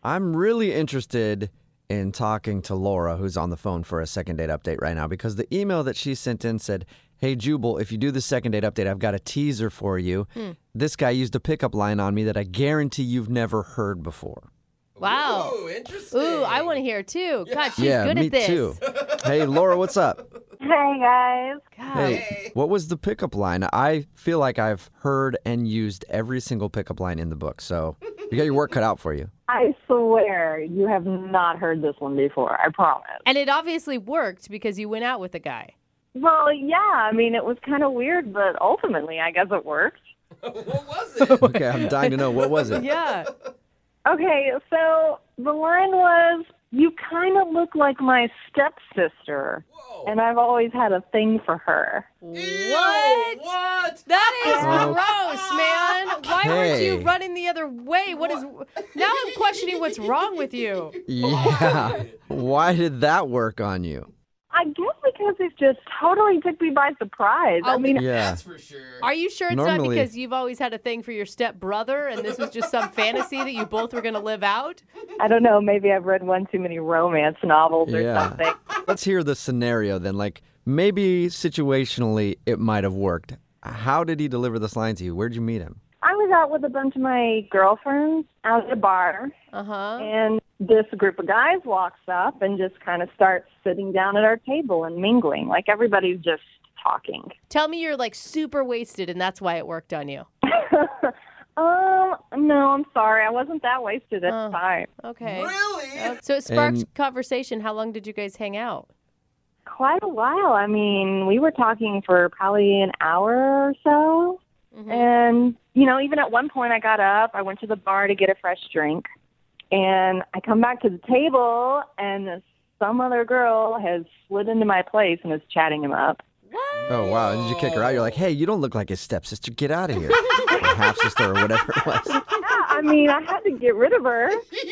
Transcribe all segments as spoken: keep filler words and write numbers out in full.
I'm really interested in talking to Laura, who's on the phone for a second date update right now, because the email that she sent in said, hey, Jubal, if you do the second date update, I've got a teaser for you. Hmm. This guy used a pickup line on me that I guarantee you've never heard before. Wow. Ooh, interesting. Ooh, I want to hear it too. Yeah. God, she's yeah, good me at this. too. Hey, Laura, what's up? Hey, guys. God. Hey, Hey. what was the pickup line? I feel like I've heard and used every single pickup line in the book, so you got your work cut out for you. I swear you have not heard this one before. I promise. And it obviously worked because you went out with a guy. Well, yeah. I mean, it was kind of weird, but ultimately, I guess it worked. What was it? Okay, I'm dying to know. What was it? Yeah. Okay, so the line was, you kind of look like my stepsister, Whoa. and I've always had a thing for her. Ew, What? What? That is Oh. gross, man. Why weren't you Hey. running the other way? What is? Now I'm questioning what's wrong with you. Yeah. Why did that work on you? I guess because it just totally took me by surprise. I Oh, mean, Yeah. That's for sure. Are you sure it's Normally- not because you've always had a thing for your stepbrother and this was just some fantasy that you both were going to live out? I don't know. Maybe I've read one too many romance novels or Yeah. something. Let's hear the scenario then. Like, maybe situationally it might have worked. How did he deliver this line to you? Where'd you meet him? I was out with a bunch of my girlfriends out at a bar, Uh-huh. and this group of guys walks up and just kind of starts sitting down at our table and mingling. Like everybody's just talking. Tell me you're like super wasted and that's why it worked on you. um, no, I'm sorry. I wasn't that wasted at Oh. the time. Okay. Really? Uh, So it sparked And- conversation. How long did you guys hang out? Quite a while. I mean, we were talking for probably an hour or so. Mhm. And, you know, even at one point I got up, I went to the bar to get a fresh drink, and I come back to the table, and some other girl has slid into my place and is chatting him up. What? Oh, wow. And did you kick her out? You're like, hey, you don't look like his stepsister. Get out of here. Or half-sister or whatever it was. Yeah, I mean, I had to get rid of her.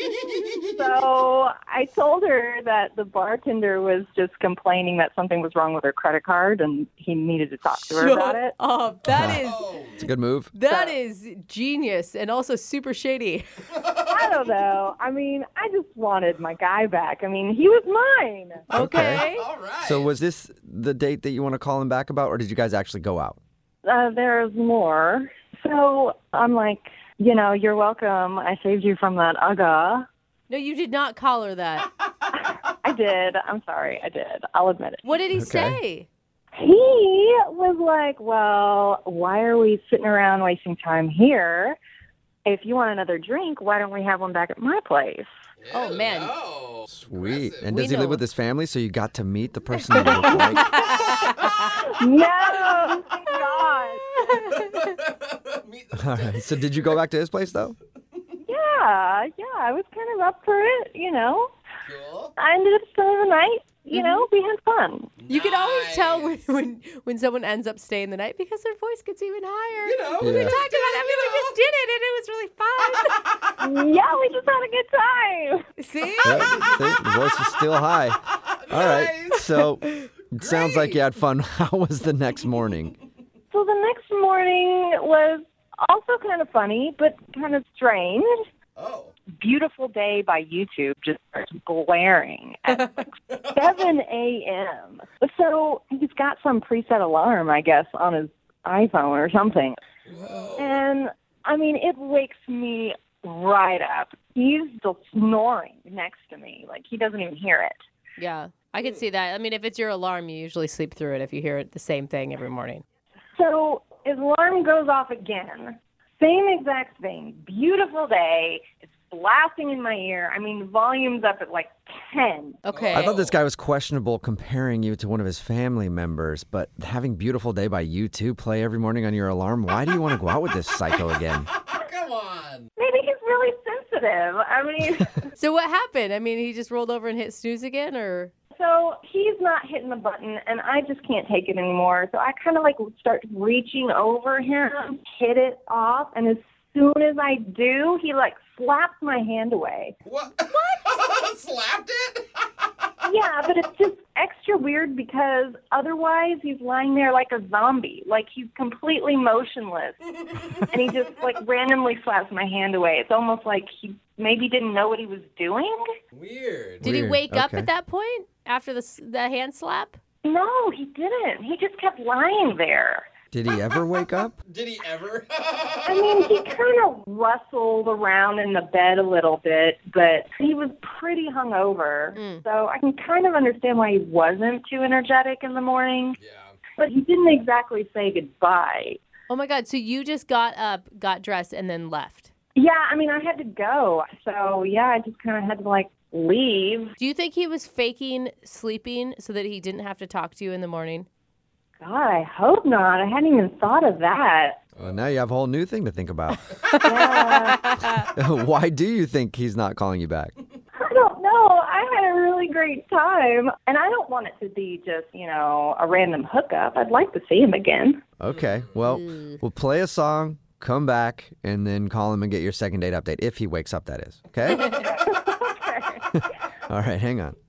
So I told her that the bartender was just complaining that something was wrong with her credit card, and he needed to talk to her about it. Oh, that is Oh. It's a good move. that is genius and also super shady. I don't know. I mean, I just wanted my guy back. I mean, he was mine. Okay. All right. So was this the date that you want to call him back about, or did you guys actually go out? Uh, there's more. So I'm like, you know, you're welcome. I saved you from that ugga. No, you did not call her that. I did. I'm sorry. I did. I'll admit it. What did he Okay. say? He was like, well, why are we sitting around wasting time here? If you want another drink, why don't we have one back at my place? Oh, man. Oh, Sweet. aggressive. And We does he know. live with his family, so you got to meet the person you look like? No, thank God. Meet the All right. So did you go back to his place, though? Yeah, yeah, I was kind of up for it, you know. Cool. I ended up spending the night, you know, we had fun. You can always tell when, Nice. when when someone ends up staying the night because their voice gets even higher. You know, Yeah. We talked about it. I mean, we just did it, and it was really fun. Yeah, we just had a good time. See? Yeah, see, the voice is still high. All right. Nice. So it sounds like you had fun. How was the next morning? So the next morning was also kind of funny, but kind of strange. Oh. Beautiful Day by YouTube just starts blaring at like seven a.m. So he's got some preset alarm, I guess, on his iPhone or something. Whoa. And, I mean, it wakes me right up. He's still snoring next to me. Like, he doesn't even hear it. Yeah, I can see that. I mean, if it's your alarm, you usually sleep through it if you hear it the same thing every morning. So his alarm goes off again. Same exact thing. Beautiful day. It's blasting in my ear. I mean, volume's up at like ten. Okay. I thought this guy was questionable comparing you to one of his family members, but having Beautiful Day by You Two play every morning on your alarm, why do you want to go out with this psycho again? Come on. Maybe he's really sensitive. I mean, So what happened? I mean, he just rolled over and hit snooze again, or? so he's not hitting the button, and I just can't take it anymore. So I kind of like start reaching over him, hit it off, and as soon as I do, he like slaps my hand away. What? What? Slapped it? Yeah, but it's just extra weird because otherwise he's lying there like a zombie. Like he's completely motionless. And he just like randomly slaps my hand away. It's almost like he maybe didn't know what he was doing. Weird. Did he Weird. wake up Okay. at that point after the s- the hand slap? No, he didn't. He just kept lying there. Did he ever wake up? Did he ever? I mean, he kind of rustled around in the bed a little bit, but he was pretty hungover. Mm. So I can kind of understand why he wasn't too energetic in the morning. Yeah. But he didn't exactly say goodbye. Oh my God! So you just got up, got dressed, and then left. Yeah, I mean, I had to go. So, yeah, I just kind of had to, like, leave. Do you think he was faking sleeping so that he didn't have to talk to you in the morning? God, I hope not. I hadn't even thought of that. Well, now you have a whole new thing to think about. Yeah. Why do you think he's not calling you back? I don't know. I had a really great time. And I don't want it to be just, you know, a random hookup. I'd like to see him again. Okay, well, we'll play a song, come back, and then call him and get your second date update, if he wakes up, that is. Okay? All right, hang on.